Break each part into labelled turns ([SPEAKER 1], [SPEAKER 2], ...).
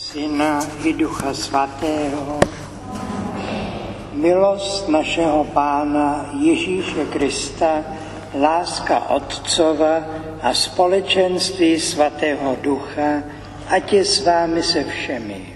[SPEAKER 1] Syna i Ducha Svatého, milost našeho Pána Ježíše Krista, láska Otcova a společenství Svatého Ducha, ať je s vámi se všemi.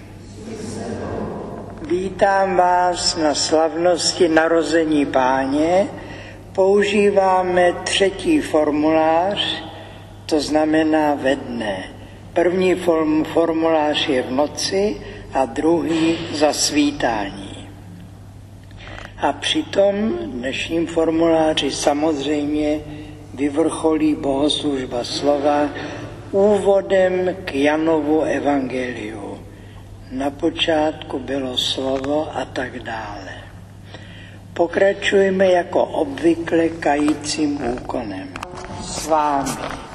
[SPEAKER 1] Vítám vás na slavnosti narození Páně. Používáme 3. formulář, to znamená ve dne. První formulář je v noci a druhý za svítání. A při tom dnešním formuláři samozřejmě vyvrcholí bohoslužba slova úvodem k Janovu evangeliu. Na počátku bylo slovo a tak dále. Pokračujeme jako obvykle kajícím úkonem. S vámi.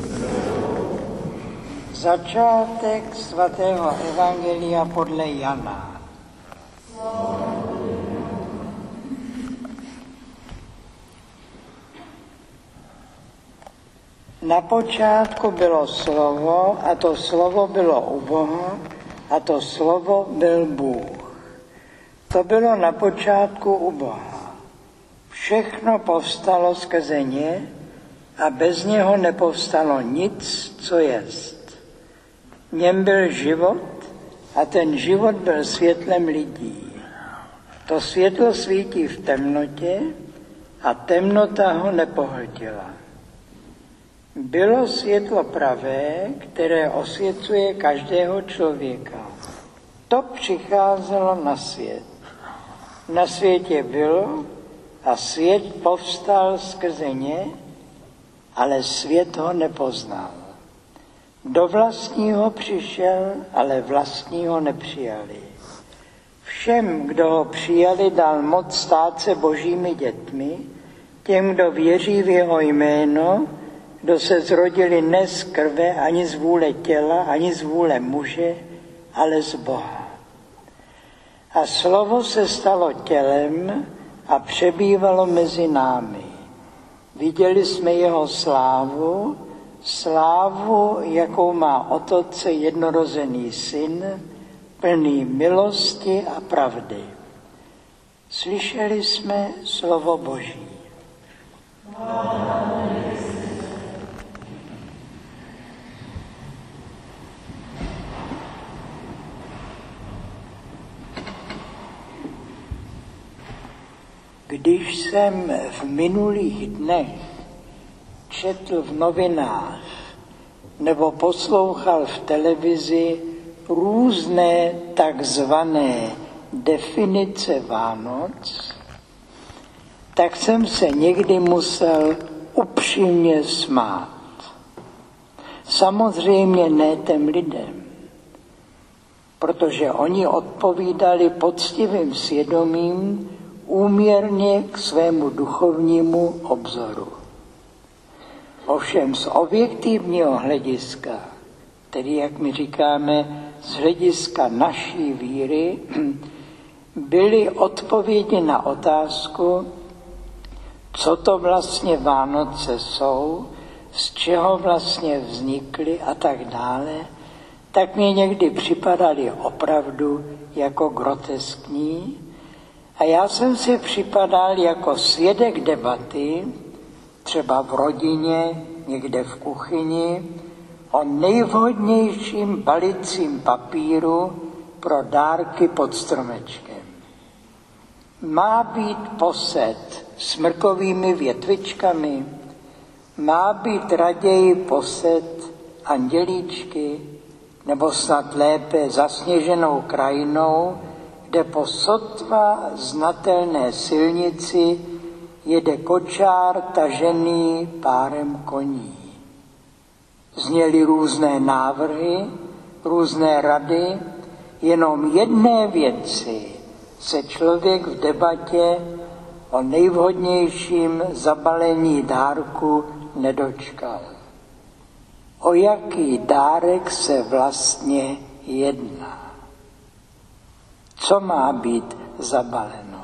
[SPEAKER 1] Začátek svatého evangelia podle Jana. Na počátku bylo slovo, a to slovo bylo u Boha, a to slovo byl Bůh. To bylo na počátku u Boha. Všechno povstalo skrze ně a bez něho nepovstalo nic, co jest. V něm byl život a ten život byl světlem lidí. To světlo svítí v temnotě a temnota ho nepohltila. Bylo světlo pravé, které osvěcuje každého člověka. To přicházelo na svět. Na světě bylo a svět povstal skrze ně, ale svět ho nepoznal. Do vlastního přišel, ale vlastního nepřijali. Všem, kdo ho přijali, dal moc stát se božími dětmi, těm, kdo věří v jeho jméno, kdo se zrodili ne z krve, ani z vůle těla, ani z vůle muže, ale z Boha. A slovo se stalo tělem a přebývalo mezi námi. Viděli jsme jeho slávu, slávu, jakou má od Otce jednorozený syn, plný milosti a pravdy. Slyšeli jsme slovo Boží. Když jsem v minulých dnech četl v novinách nebo poslouchal v televizi různé takzvané definice Vánoc, tak jsem se někdy musel upřímně smát. Samozřejmě ne těm lidem, protože oni odpovídali poctivým svědomím úměrně k svému duchovnímu obzoru. Ovšem z objektivního hlediska, tedy jak my říkáme, z hlediska naší víry, byly odpovědi na otázku, co to vlastně Vánoce jsou, z čeho vlastně vznikly a tak dále, tak mě někdy připadaly opravdu jako groteskní. A já jsem si připadal jako svědek debaty, třeba v rodině, někde v kuchyni, o nejvhodnějším balicím papíru pro dárky pod stromečkem. Má být poset smrkovými větvičkami, má být raději poset andělíčky, nebo snad lépe zasněženou krajinou, kde po sotva znatelné silnici jede kočár tažený párem koní. Zněly různé návrhy, různé rady, jenom jedné věci se člověk v debatě o nejvhodnějším zabalení dárku nedočkal. O jaký dárek se vlastně jedná? Co má být zabaleno?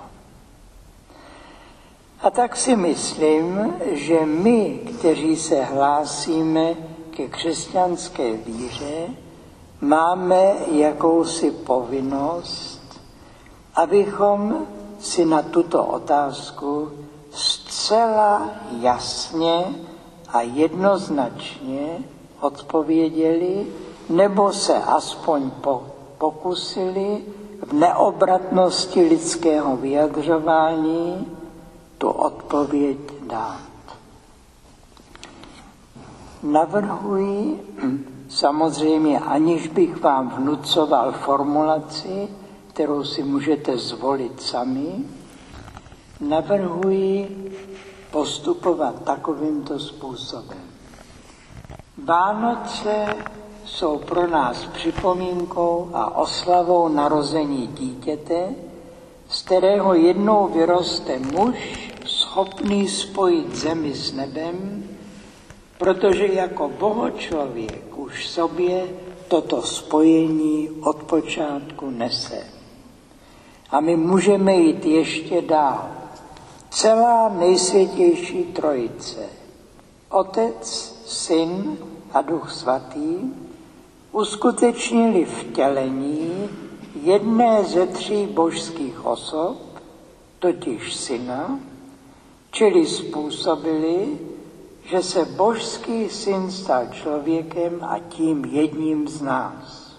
[SPEAKER 1] A tak si myslím, že my, kteří se hlásíme ke křesťanské víře, máme jakousi povinnost, abychom si na tuto otázku zcela jasně a jednoznačně odpověděli, nebo se aspoň pokusili v neobratnosti lidského vyjadřování tu odpověď dát. Navrhuji, samozřejmě aniž bych vám vnucoval formulaci, kterou si můžete zvolit sami, navrhuji postupovat takovýmto způsobem. Vánoce jsou pro nás připomínkou a oslavou narození dítěte, z kterého jednou vyroste muž schopný spojit zemi s nebem, protože jako bohočlověk už sobě toto spojení od počátku nese. A my můžeme jít ještě dál. Celá nejsvětější trojice, Otec, Syn a Duch Svatý, uskutečnili vtělení jedné ze 3 božských osob, totiž Syna, čili způsobili, že se božský Syn stal člověkem a tím jedním z nás.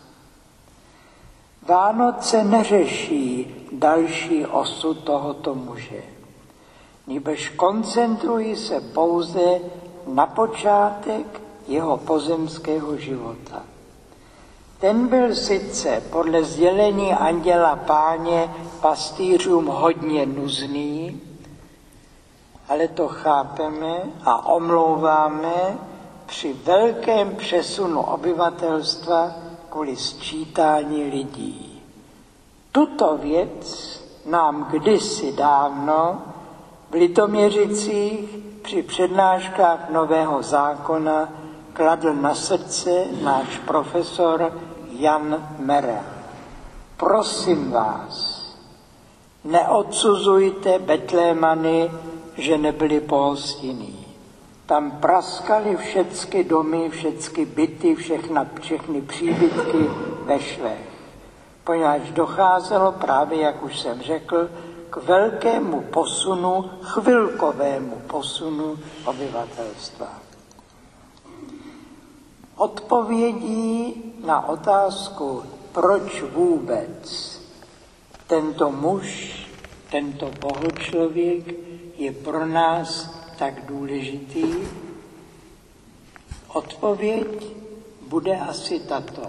[SPEAKER 1] Vánoce neřeší další osud tohoto muže, nýbrž koncentrují se pouze na počátek jeho pozemského života. Ten byl sice podle sdělení anděla Páně pastýřům hodně nuzný, ale to chápeme a omlouváme při velkém přesunu obyvatelstva kvůli sčítání lidí. Tuto věc nám kdysi dávno v Litoměřicích při přednáškách Nového zákona kladl na srdce náš profesor Jan Merel. Prosím vás, neodsuzujte Betlémany, že nebyli pohostinní. Tam praskaly všechny domy, všechny byty, všechny příbytky ve švech. Poněvadž docházelo právě, jak už jsem řekl, k velkému posunu, chvilkovému posunu obyvatelstva. Odpovědí na otázku, proč vůbec tento muž, tento bohočlověk je pro nás tak důležitý, odpověď bude asi tato.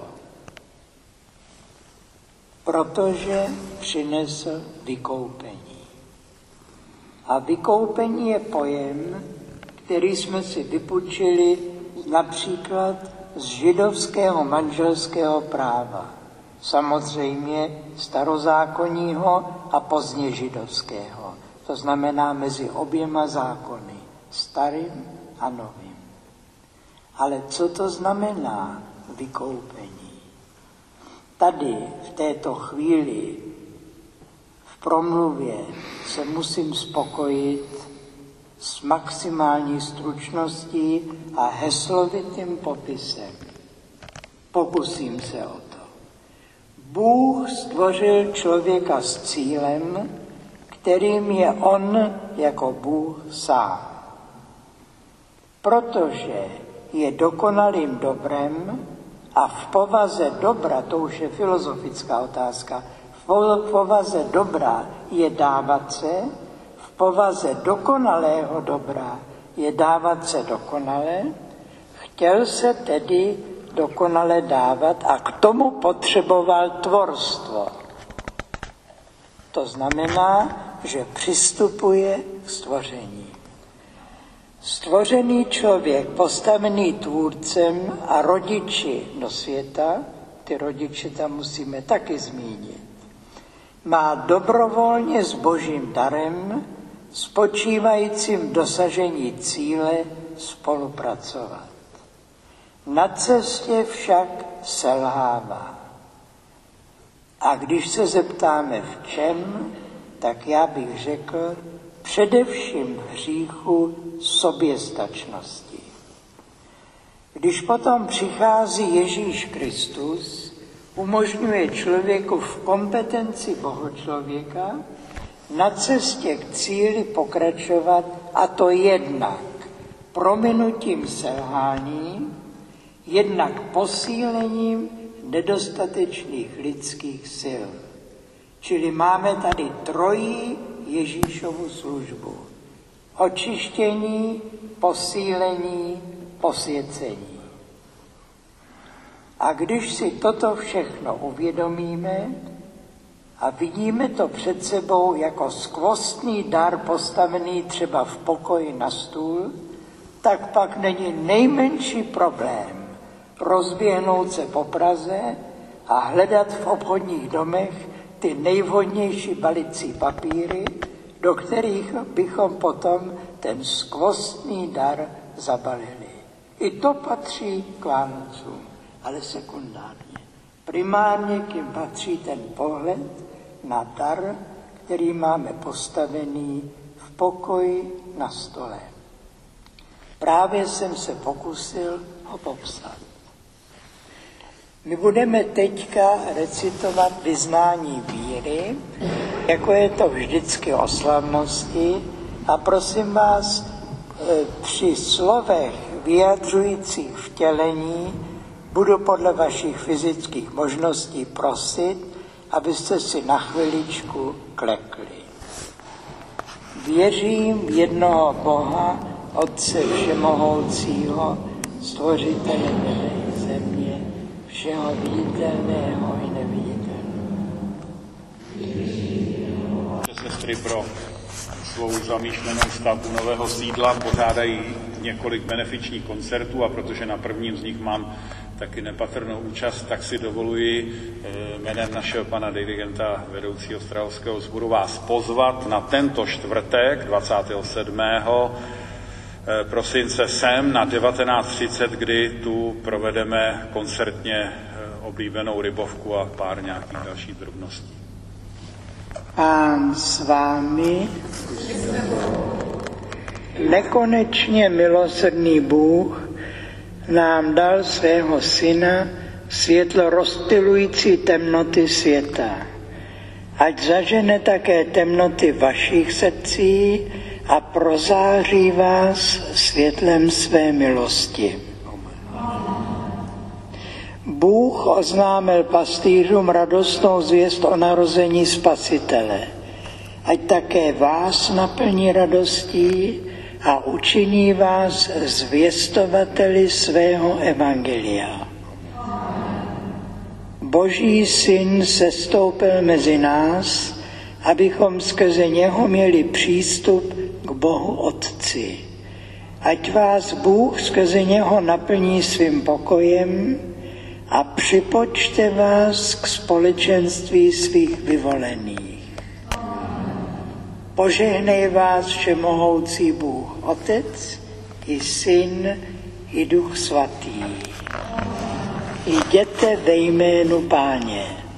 [SPEAKER 1] Protože přinesl vykoupení. A vykoupení je pojem, který jsme si vypůjčili například z židovského manželského práva. Samozřejmě starozákonního a pozdně židovského. To znamená mezi oběma zákony, starým a novým. Ale co to znamená vykoupení? Tady v této chvíli v promluvě se musím spokojit s maximální stručností a heslovitým popisem. Pokusím se o to. Bůh stvořil člověka s cílem, kterým je on jako Bůh sám. Protože je dokonalým dobrem a v povaze dobra, to už je filozofická otázka, v povaze dobra je dávat se, v povaze dokonalého dobra je dávat se dokonale, chtěl se tedy dokonale dávat a k tomu potřeboval tvorstvo. To znamená, že přistupuje k stvoření. Stvořený člověk, postavený tvůrcem a rodiči do světa, ty rodiče tam musíme taky zmínit, má dobrovolně s božím darem, spočívajícím v dosažení cíle, spolupracovat. Na cestě však selhává. A když se zeptáme v čem, tak já bych řekl především v hříchu soběstačnosti. Když potom přichází Ježíš Kristus, umožňuje člověku v kompetenci bohočlověka na cestě k cíli pokračovat, a to jednak prominutím selhání, jednak posílením nedostatečných lidských sil. Čili máme tady trojí Ježíšovu službu. Očištění, posílení, posvěcení. A když si toto všechno uvědomíme a vidíme to před sebou jako skvostný dar postavený třeba v pokoji na stůl, tak pak není nejmenší problém rozběhnout se po Praze a hledat v obchodních domech ty nejvhodnější balicí papíry, do kterých bychom potom ten skvostný dar zabalili. I to patří k Vánocům, ale sekundárně. Primárně k jim patří ten pohled na dar, který máme postavený v pokoji na stole. Právě jsem se pokusil ho popsat. My budeme teďka recitovat vyznání víry, jako je to vždycky o slavnosti, a prosím vás, při slovech vyjadřujících vtělení budu podle vašich fyzických možností prosit, abyste si na chviličku klekli. Věřím v jednoho Boha, Otce všemohoucího, stvořitele nebe i země, všeho viditelného i neviditelného.
[SPEAKER 2] Sestry pro svou zamýšlenou stavbu nového sídla pořádají několik benefičních koncertů, a protože na prvním z nich mám taky nepatrnou účast, tak si dovoluji jménem našeho pana dirigenta, vedoucího Strahovského sboru, vás pozvat na tento čtvrtek 27. prosince sem na 19:30, kdy tu provedeme koncertně oblíbenou rybovku a pár nějakých dalších drobností.
[SPEAKER 1] Pán s vámi, nekonečně milosrdný Bůh nám dal svého Syna, světlo rozptylující temnoty světa. Ať zažene také temnoty vašich srdcí a prozáří vás světlem své milosti. Bůh oznámil pastýřům radostnou zvěst o narození Spasitele. Ať také vás naplní radostí a učiní vás zvěstovateli svého evangelia. Boží Syn sestoupil mezi nás, abychom skrze něho měli přístup k Bohu Otci. Ať vás Bůh skrze něho naplní svým pokojem a připočte vás k společenství svých vyvolených. Požehnej vás všemohoucí Bůh Otec i Syn i Duch Svatý. Jděte ve jménu Páně.